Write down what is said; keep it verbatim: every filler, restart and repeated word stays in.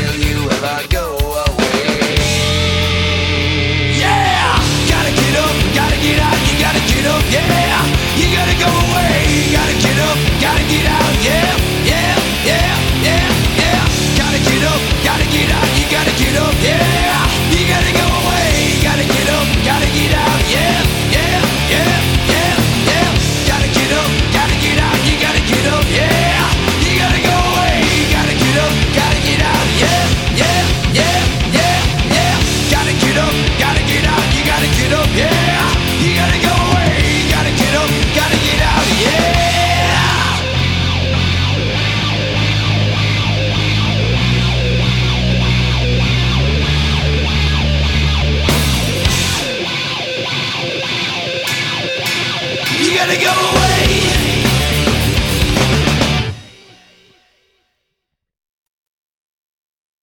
will you ever go away? Yeah, gotta get up, gotta get out, you gotta get up, yeah. You gotta go away, gotta get up, gotta get out, yeah, yeah, yeah, yeah, yeah. Gotta get up, gotta get out, you gotta get up, yeah. You gotta go away, gotta get up, gotta get out, yeah, yeah, yeah, yeah, yeah. Gotta get up, gotta get out, you gotta get up, yeah. You gotta go away, gotta get up, gotta get out, yeah, yeah, yeah, yeah, yeah. Gotta get up, gotta get out, you gotta get up, yeah. You gotta go away, gotta get up, gotta get out, yeah. You gotta go away.